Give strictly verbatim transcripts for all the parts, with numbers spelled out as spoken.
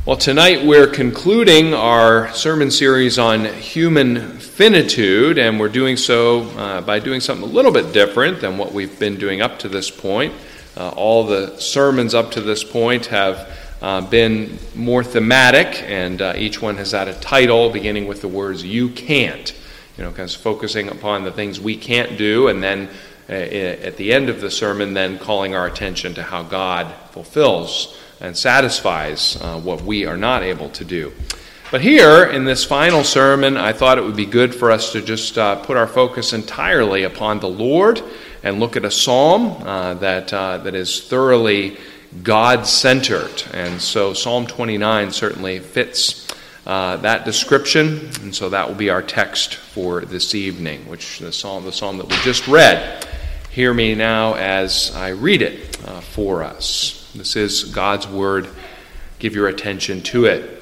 Well, tonight we're concluding our sermon series on human finitude, and we're doing so uh, by doing something a little bit different than what we've been doing up to this point. Uh, all the sermons up to this point have uh, been more thematic, and uh, each one has had a title beginning with the words, "You can't," you know, kind of focusing upon the things we can't do, and then uh, at the end of the sermon, then calling our attention to how God fulfills and satisfies uh, what we are not able to do. But here, in this final sermon, I thought it would be good for us to just uh, put our focus entirely upon the Lord and look at a psalm uh, that uh, that is thoroughly God-centered. And so Psalm twenty-nine certainly fits uh, that description, and so that will be our text for this evening, which the psalm, the psalm that we just read. Hear me now as I read it uh, for us. This is God's word. Give your attention to it.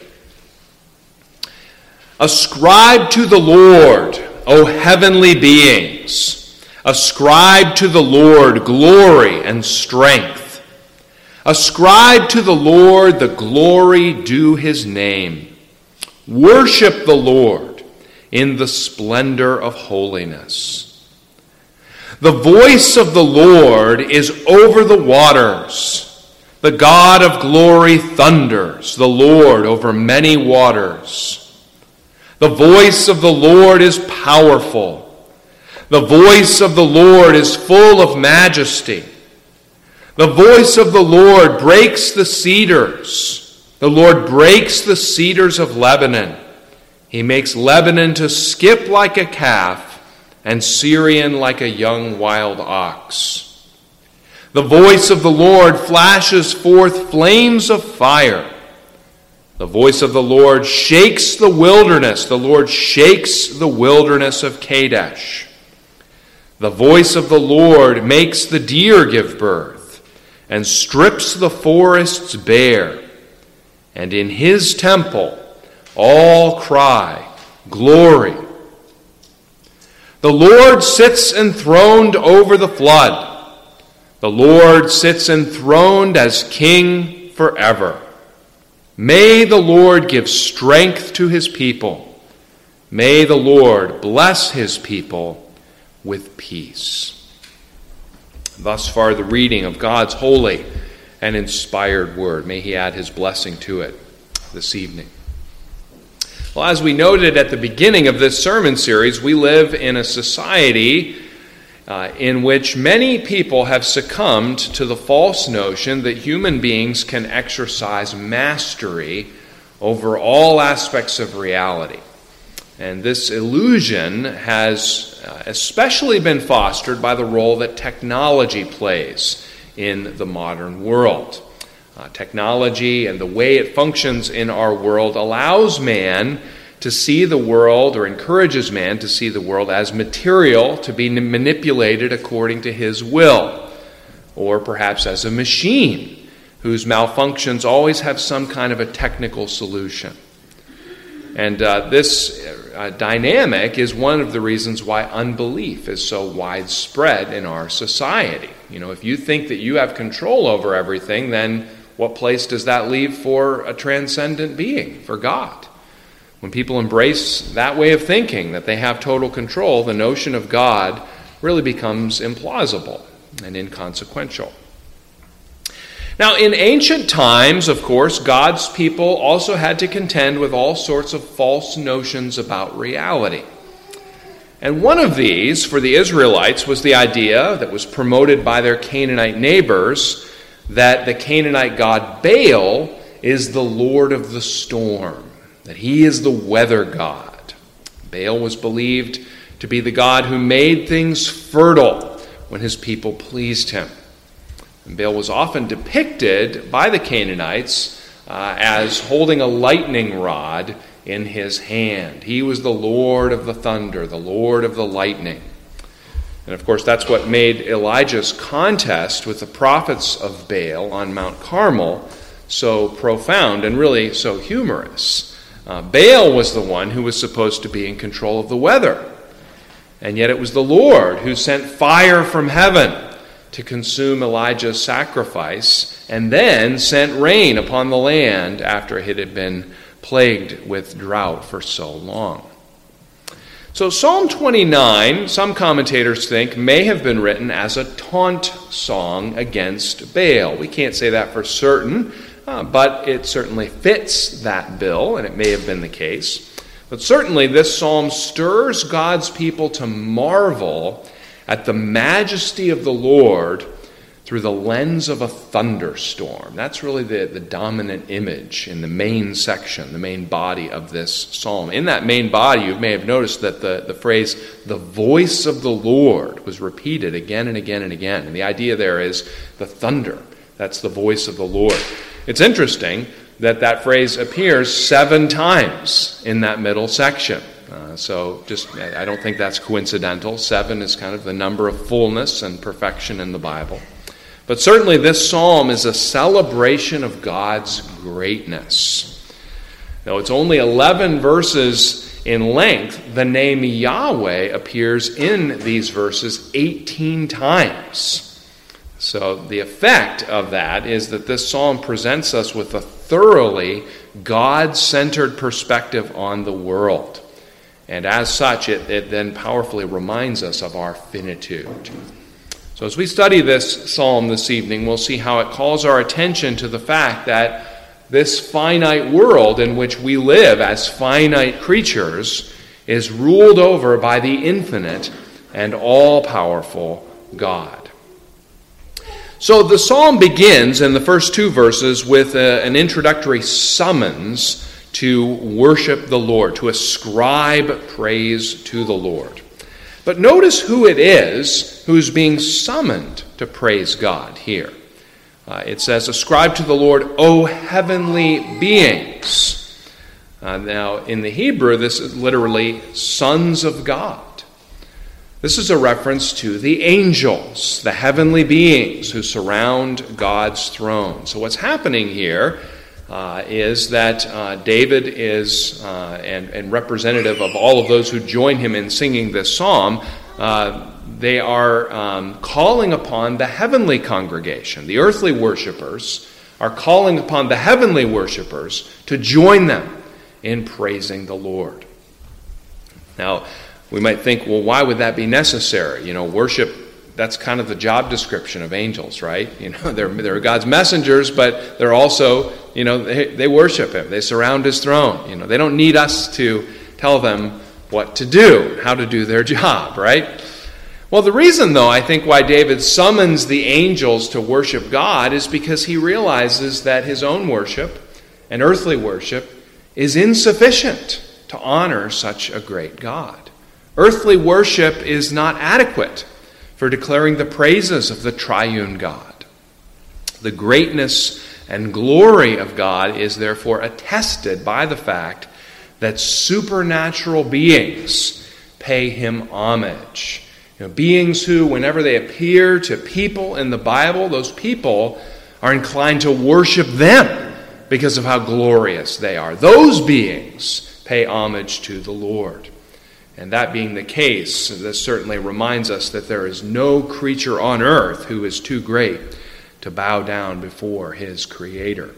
Ascribe to the Lord, O heavenly beings. Ascribe to the Lord glory and strength. Ascribe to the Lord the glory due his name. Worship the Lord in the splendor of holiness. The voice of the Lord is over the waters. The God of glory thunders, the Lord over many waters. The voice of the Lord is powerful. The voice of the Lord is full of majesty. The voice of the Lord breaks the cedars. The Lord breaks the cedars of Lebanon. He makes Lebanon to skip like a calf and Syrian like a young wild ox. The voice of the Lord flashes forth flames of fire. The voice of the Lord shakes the wilderness. The Lord shakes the wilderness of Kadesh. The voice of the Lord makes the deer give birth and strips the forests bare. And in his temple all cry, "Glory!" The Lord sits enthroned over the flood. The Lord sits enthroned as King forever. May the Lord give strength to his people. May the Lord bless his people with peace. Thus far the reading of God's holy and inspired word. May he add his blessing to it this evening. Well, as we noted at the beginning of this sermon series, we live in a society Uh, in which many people have succumbed to the false notion that human beings can exercise mastery over all aspects of reality. And this illusion has uh, especially been fostered by the role that technology plays in the modern world. Uh, technology and the way it functions in our world allows man to see the world, or encourages man to see the world as material to be manipulated according to his will, or perhaps as a machine whose malfunctions always have some kind of a technical solution. And uh, this uh, dynamic is one of the reasons why unbelief is so widespread in our society. You know, if you think that you have control over everything, then what place does that leave for a transcendent being, for God? When people embrace that way of thinking, that they have total control, the notion of God really becomes implausible and inconsequential. Now, in ancient times, of course, God's people also had to contend with all sorts of false notions about reality. And one of these, for the Israelites, was the idea that was promoted by their Canaanite neighbors that the Canaanite god Baal is the Lord of the storm, that he is the weather god. Baal was believed to be the god who made things fertile when his people pleased him. And Baal was often depicted by the Canaanites uh, as holding a lightning rod in his hand. He was the Lord of the thunder, the Lord of the lightning. And of course, that's what made Elijah's contest with the prophets of Baal on Mount Carmel so profound and really so humorous. Uh, Baal was the one who was supposed to be in control of the weather. And yet it was the Lord who sent fire from heaven to consume Elijah's sacrifice, and then sent rain upon the land after it had been plagued with drought for so long. So Psalm twenty-nine, some commentators think, may have been written as a taunt song against Baal. We can't say that for certain, uh, but it certainly fits that bill, and it may have been the case. But certainly this psalm stirs God's people to marvel at the majesty of the Lord through the lens of a thunderstorm. That's really the, the dominant image in the main section, the main body of this psalm. In that main body, you may have noticed that the, the phrase, the voice of the Lord, was repeated again and again and again. And the idea there is the thunder. That's the voice of the Lord. It's interesting that that phrase appears seven times in that middle section. Uh, so just, I don't think that's coincidental. Seven is kind of the number of fullness and perfection in the Bible. But certainly this psalm is a celebration of God's greatness. Though it's only eleven verses in length, the name Yahweh appears in these verses eighteen times. So the effect of that is that this psalm presents us with a thoroughly God-centered perspective on the world. And as such, it, it then powerfully reminds us of our finitude. So as we study this psalm this evening, we'll see how it calls our attention to the fact that this finite world in which we live as finite creatures is ruled over by the infinite and all-powerful God. So the psalm begins in the first two verses with a, an introductory summons to worship the Lord, to ascribe praise to the Lord. But notice who it is who's being summoned to praise God here. Uh, it says, ascribe to the Lord, O heavenly beings. Uh, now, in the Hebrew, this is literally sons of God. This is a reference to the angels, the heavenly beings who surround God's throne. So what's happening here uh, is that uh, David is, uh, and, and representative of all of those who join him in singing this psalm, uh, they are um, calling upon the heavenly congregation. The earthly worshipers are calling upon the heavenly worshipers to join them in praising the Lord. Now, we might think, well, why would that be necessary? You know, worship, that's kind of the job description of angels, right? You know, they're, they're God's messengers, but they're also, you know, they, they worship him. They surround his throne. You know, they don't need us to tell them what to do, how to do their job, right? Well, the reason, though, I think why David summons the angels to worship God is because he realizes that his own worship and earthly worship is insufficient to honor such a great God. Earthly worship is not adequate for declaring the praises of the triune God. The greatness and glory of God is therefore attested by the fact that supernatural beings pay him homage. You know, beings who, whenever they appear to people in the Bible, those people are inclined to worship them because of how glorious they are. Those beings pay homage to the Lord. And that being the case, this certainly reminds us that there is no creature on earth who is too great to bow down before his Creator.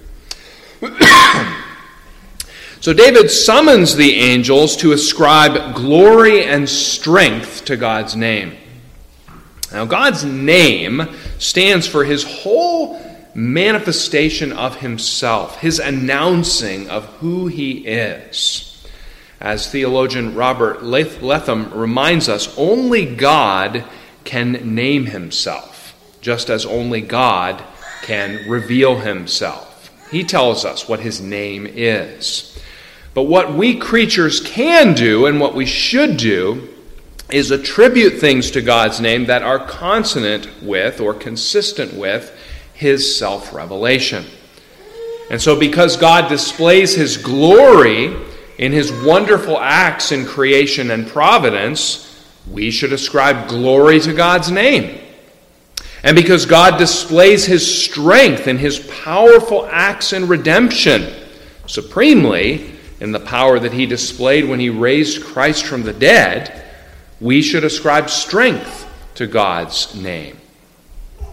So David summons the angels to ascribe glory and strength to God's name. Now, God's name stands for his whole manifestation of himself, his announcing of who he is. As theologian Robert Letham reminds us, only God can name himself, just as only God can reveal himself. He tells us what his name is. But what we creatures can do and what we should do is attribute things to God's name that are consonant with or consistent with his self-revelation. And so because God displays his glory in his wonderful acts in creation and providence, we should ascribe glory to God's name. And because God displays his strength in his powerful acts in redemption, supremely in the power that he displayed when he raised Christ from the dead, we should ascribe strength to God's name.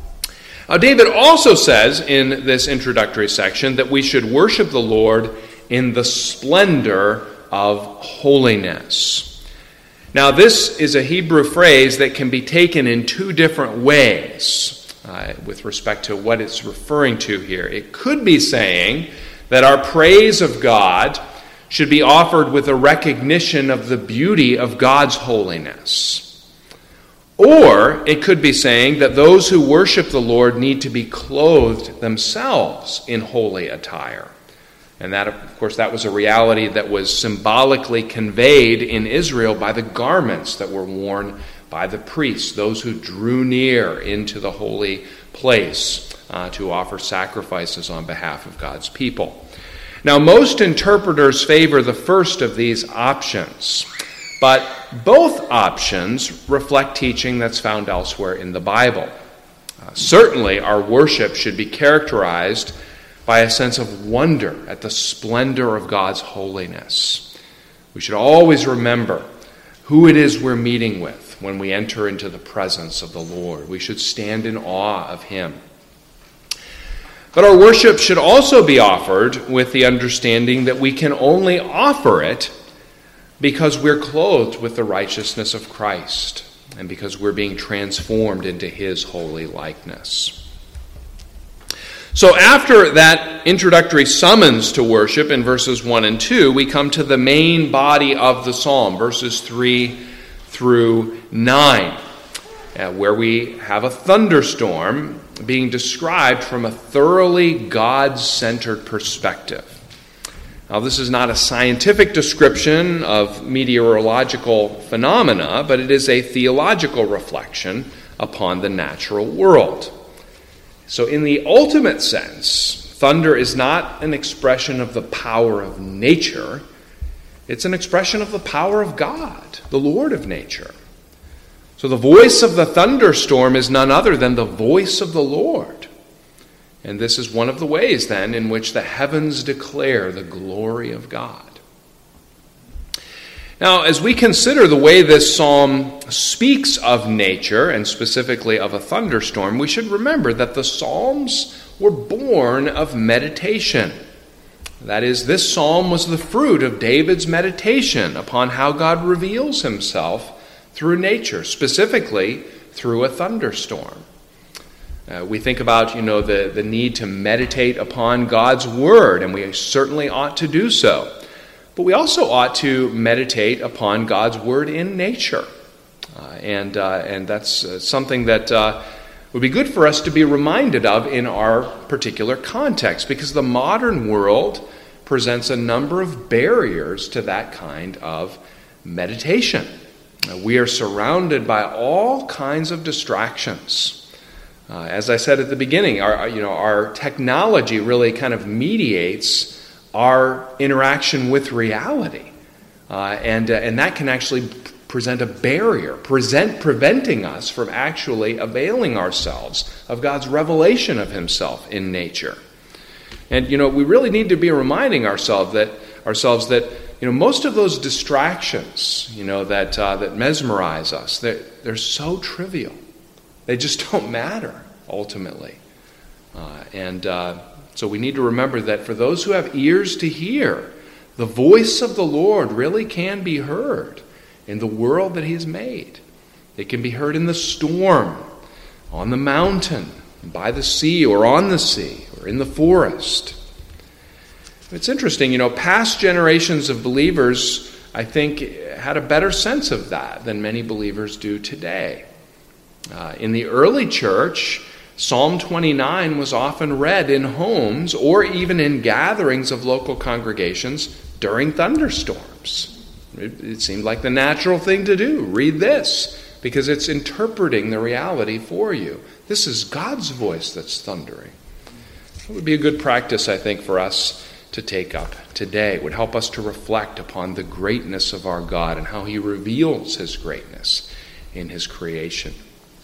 Now, David also says in this introductory section that we should worship the Lord in the splendor of holiness. Now, this is a Hebrew phrase that can be taken in two different ways uh, with respect to what it's referring to here. It could be saying that our praise of God should be offered with a recognition of the beauty of God's holiness. Or it could be saying that those who worship the Lord need to be clothed themselves in holy attire. And that, of course, that was a reality that was symbolically conveyed in Israel by the garments that were worn by the priests, those who drew near into the holy place uh, to offer sacrifices on behalf of God's people. Now, most interpreters favor the first of these options, but both options reflect teaching that's found elsewhere in the Bible. Uh, certainly, our worship should be characterized by a sense of wonder at the splendor of God's holiness. We should always remember who it is we're meeting with when we enter into the presence of the Lord. We should stand in awe of Him. But our worship should also be offered with the understanding that we can only offer it because we're clothed with the righteousness of Christ and because we're being transformed into His holy likeness. So after that introductory summons to worship in verses one and two, we come to the main body of the psalm, verses three through nine, uh, where we have a thunderstorm being described from a thoroughly God-centered perspective. Now, this is not a scientific description of meteorological phenomena, but it is a theological reflection upon the natural world. So in the ultimate sense, thunder is not an expression of the power of nature. It's an expression of the power of God, the Lord of nature. So the voice of the thunderstorm is none other than the voice of the Lord. And this is one of the ways, then, in which the heavens declare the glory of God. Now, as we consider the way this psalm speaks of nature, and specifically of a thunderstorm, we should remember that the psalms were born of meditation. That is, this psalm was the fruit of David's meditation upon how God reveals Himself through nature, specifically through a thunderstorm. Uh, we think about, you know, the, the need to meditate upon God's Word, and we certainly ought to do so. But we also ought to meditate upon God's Word in nature. Uh, and uh, and that's uh, something that uh, would be good for us to be reminded of in our particular context, because the modern world presents a number of barriers to that kind of meditation. Uh, we are surrounded by all kinds of distractions. Uh, as I said at the beginning, our you know our technology really kind of mediates our interaction with reality, uh, and uh, and that can actually present a barrier, present preventing us from actually availing ourselves of God's revelation of Himself in nature. And you know we really need to be reminding ourselves that ourselves that you know most of those distractions, you know that uh, that mesmerize us, they're, they're so trivial. They just don't matter, ultimately. Uh, and uh, so we need to remember that for those who have ears to hear, the voice of the Lord really can be heard in the world that He has made. It can be heard in the storm, on the mountain, by the sea, or on the sea, or in the forest. It's interesting, you know, past generations of believers, I think, had a better sense of that than many believers do today. Uh, in the early church, Psalm twenty-nine was often read in homes or even in gatherings of local congregations during thunderstorms. It, it seemed like the natural thing to do. Read this, because it's interpreting the reality for you. This is God's voice that's thundering. It would be a good practice, I think, for us to take up today. It would help us to reflect upon the greatness of our God and how He reveals His greatness in His creation.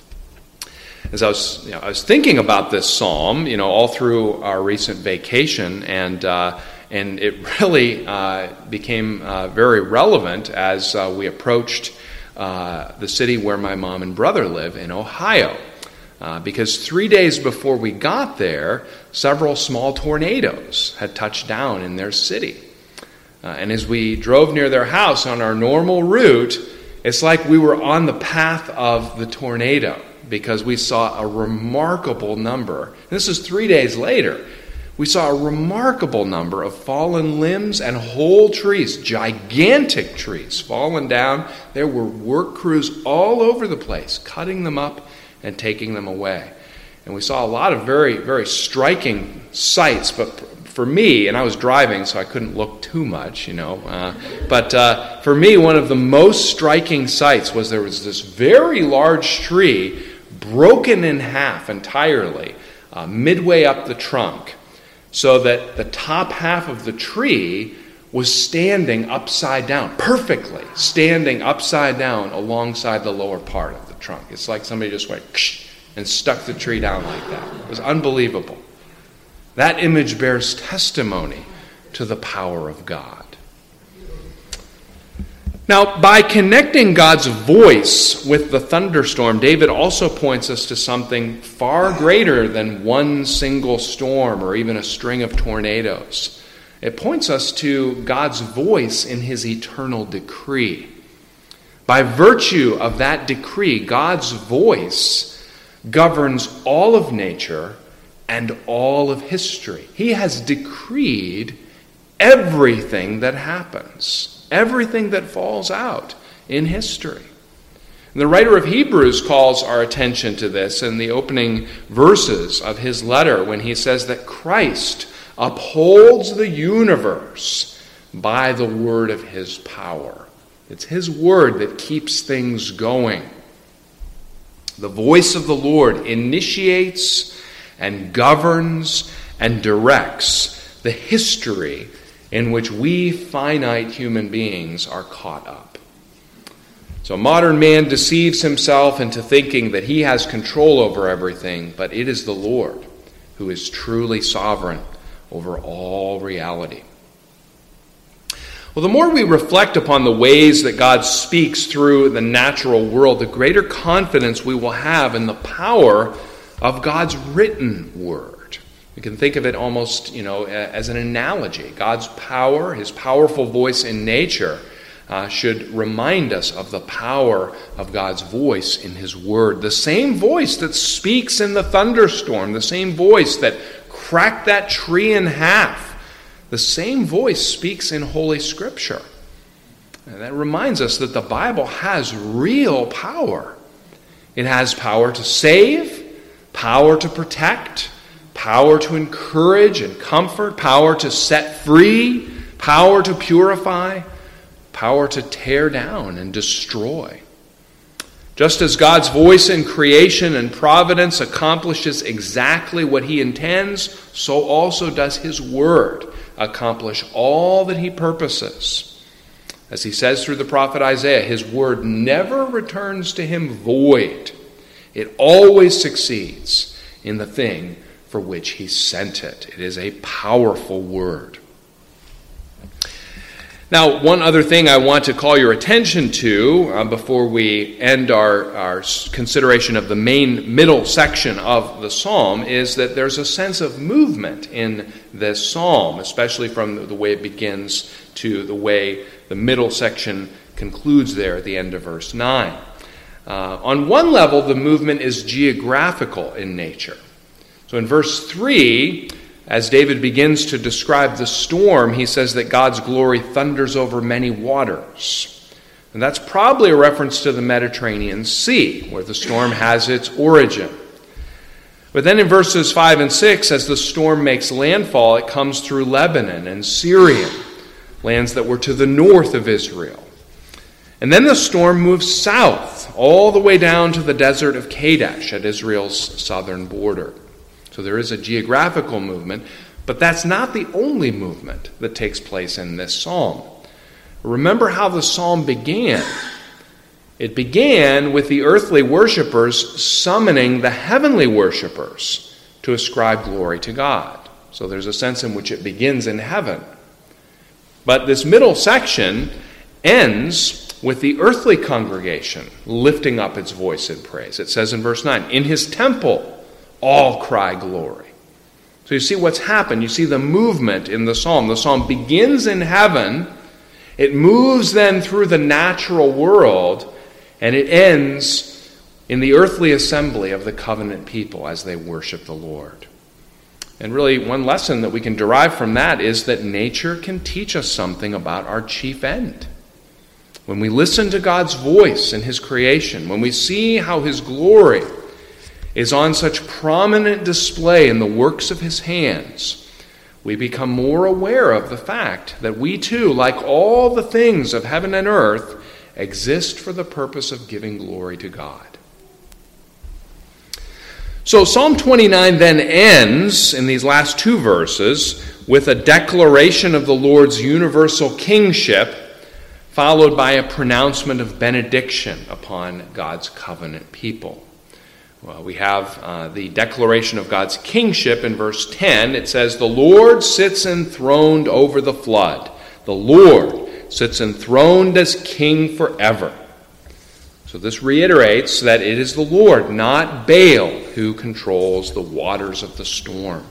As I was, you know, I was thinking about this psalm, you know, all through our recent vacation, and uh, and it really uh, became uh, very relevant as uh, we approached uh, the city where my mom and brother live in Ohio. Uh, because three days before we got there, several small tornadoes had touched down in their city. Uh, and as we drove near their house on our normal route, it's like we were on the path of the tornado, because we saw a remarkable number. This is three days later. We saw a remarkable number of fallen limbs and whole trees, gigantic trees fallen down. There were work crews all over the place, cutting them up and taking them away. And we saw a lot of very, very striking sights, but for me, and I was driving, so I couldn't look too much, you know, uh, but uh, for me, one of the most striking sights was there was this very large tree broken in half entirely, uh, midway up the trunk, so that the top half of the tree was standing upside down, perfectly standing upside down alongside the lower part of the trunk. It's like somebody just went and stuck the tree down like that. It was unbelievable. That image bears testimony to the power of God. Now, by connecting God's voice with the thunderstorm, David also points us to something far greater than one single storm or even a string of tornadoes. It points us to God's voice in his eternal decree. By virtue of that decree, God's voice governs all of nature and all of history. He has decreed everything that happens, everything that falls out in history. And the writer of Hebrews calls our attention to this in the opening verses of his letter when he says that Christ upholds the universe by the word of his power. It's his word that keeps things going. The voice of the Lord initiates and governs and directs the history in which we finite human beings are caught up. So modern man deceives himself into thinking that he has control over everything, but it is the Lord who is truly sovereign over all reality. Well, the more we reflect upon the ways that God speaks through the natural world, the greater confidence we will have in the power of God's written word. We can think of it almost, you know, as an analogy. God's power, his powerful voice in nature, uh, should remind us of the power of God's voice in his word. The same voice that speaks in the thunderstorm, the same voice that cracked that tree in half, the same voice speaks in Holy Scripture. And that reminds us that the Bible has real power. It has power to save, power to protect, power to encourage and comfort, power to set free, power to purify, power to tear down and destroy. Just as God's voice in creation and providence accomplishes exactly what he intends, so also does his word accomplish all that he purposes. As he says through the prophet Isaiah, his word never returns to him void. It always succeeds in the thing for which he sent it. It is a powerful word. Now, one other thing I want to call your attention to uh, before we end our, our consideration of the main middle section of the psalm is that there's a sense of movement in this psalm, especially from the way it begins to the way the middle section concludes there at the end of verse nine. Uh, on one level, the movement is geographical in nature. So in verse three, as David begins to describe the storm, he says that God's glory thunders over many waters. And that's probably a reference to the Mediterranean Sea, where the storm has its origin. But then in verses five and six, as the storm makes landfall, it comes through Lebanon and Syria, lands that were to the north of Israel. And then the storm moves south, all the way down to the desert of Kadesh at Israel's southern border. So there is a geographical movement, but that's not the only movement that takes place in this psalm. Remember how the psalm began. It began with the earthly worshipers summoning the heavenly worshipers to ascribe glory to God. So there's a sense in which it begins in heaven. But this middle section ends with the earthly congregation lifting up its voice in praise. It says in verse nine, in his temple all cry glory. So you see what's happened. You see the movement in the psalm. The psalm begins in heaven. It moves then through the natural world, and it ends in the earthly assembly of the covenant people as they worship the Lord. And really, one lesson that we can derive from that is that nature can teach us something about our chief end. When we listen to God's voice in his creation, when we see how his glory is on such prominent display in the works of his hands, we become more aware of the fact that we too, like all the things of heaven and earth, exist for the purpose of giving glory to God. So Psalm twenty-nine then ends in these last two verses with a declaration of the Lord's universal kingship, followed by a pronouncement of benediction upon God's covenant people. Well, we have uh, the declaration of God's kingship in verse ten. It says, the Lord sits enthroned over the flood. The Lord sits enthroned as king forever. So this reiterates that it is the Lord, not Baal, who controls the waters of the storm.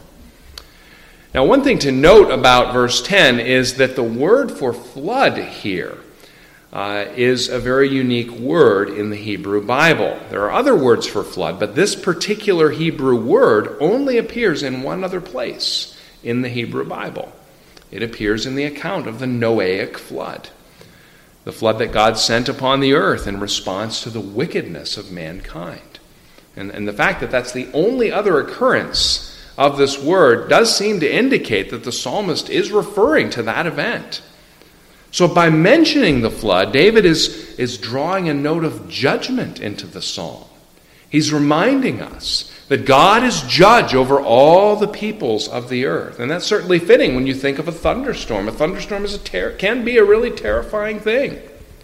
Now, one thing to note about verse ten is that the word for flood here uh, is a very unique word in the Hebrew Bible. There are other words for flood, but this particular Hebrew word only appears in one other place in the Hebrew Bible. It appears in the account of the Noahic flood, the flood that God sent upon the earth in response to the wickedness of mankind. And, and the fact that that's the only other occurrence of this word does seem to indicate that the psalmist is referring to that event. So by mentioning the flood, David is, is drawing a note of judgment into the psalm. He's reminding us that God is judge over all the peoples of the earth. And that's certainly fitting when you think of a thunderstorm. A thunderstorm is a ter- can be a really terrifying thing.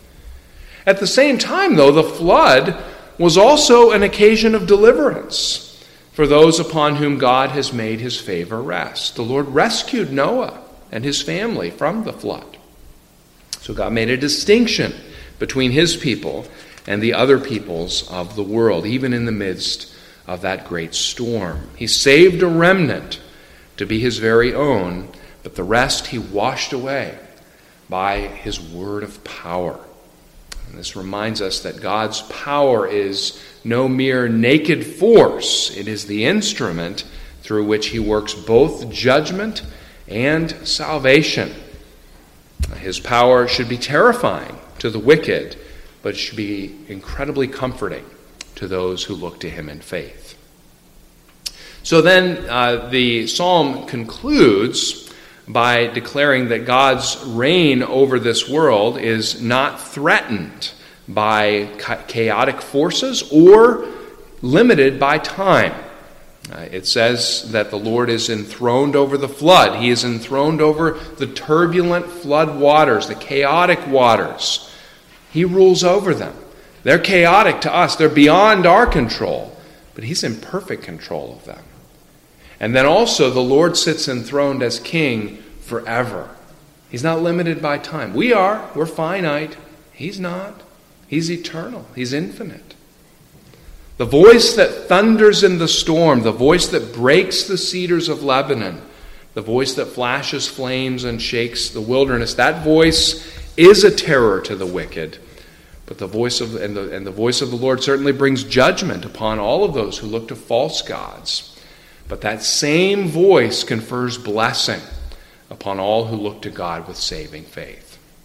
At the same time, though, the flood was also an occasion of deliverance for those upon whom God has made his favor rest. The Lord rescued Noah and his family from the flood. So God made a distinction between his people and the other peoples of the world, even in the midst of that great storm. He saved a remnant to be his very own, but the rest he washed away by his word of power. And this reminds us that God's power is no mere naked force. It is the instrument through which he works both judgment and salvation. His power should be terrifying to the wicked, but it should be incredibly comforting to those who look to him in faith. So then uh, the psalm concludes by declaring that God's reign over this world is not threatened by chaotic forces or limited by time. Uh, it says that the Lord is enthroned over the flood. He is enthroned over the turbulent flood waters, the chaotic waters. He rules over them. They're chaotic to us. They're beyond our control, but he's in perfect control of them. And then also the Lord sits enthroned as king forever. He's not limited by time. We are. We're finite. He's not. He's eternal. He's infinite. The voice that thunders in the storm, the voice that breaks the cedars of Lebanon, the voice that flashes flames and shakes the wilderness, that voice is a terror to the wicked. But the voice of and the, and the voice of the Lord certainly brings judgment upon all of those who look to false gods. But that same voice confers blessing upon all who look to God with saving faith.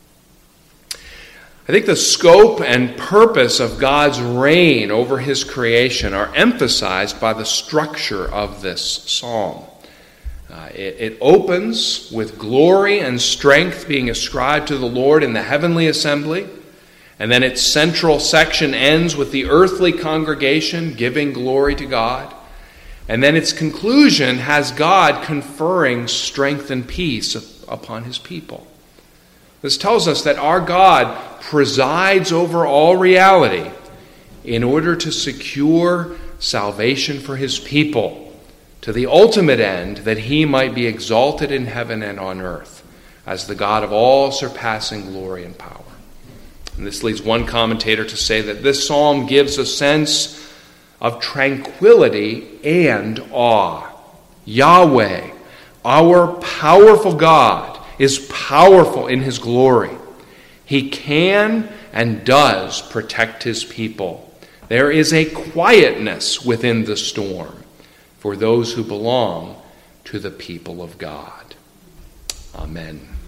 I think the scope and purpose of God's reign over his creation are emphasized by the structure of this psalm. Uh, it, it opens with glory and strength being ascribed to the Lord in the heavenly assembly. And then its central section ends with the earthly congregation giving glory to God. And then its conclusion has God conferring strength and peace upon his people. This tells us that our God presides over all reality in order to secure salvation for his people, to the ultimate end that he might be exalted in heaven and on earth as the God of all surpassing glory and power. And this leads one commentator to say that this psalm gives a sense of tranquility and awe. Yahweh, our powerful God, is powerful in his glory. He can and does protect his people. There is a quietness within the storm for those who belong to the people of God. Amen.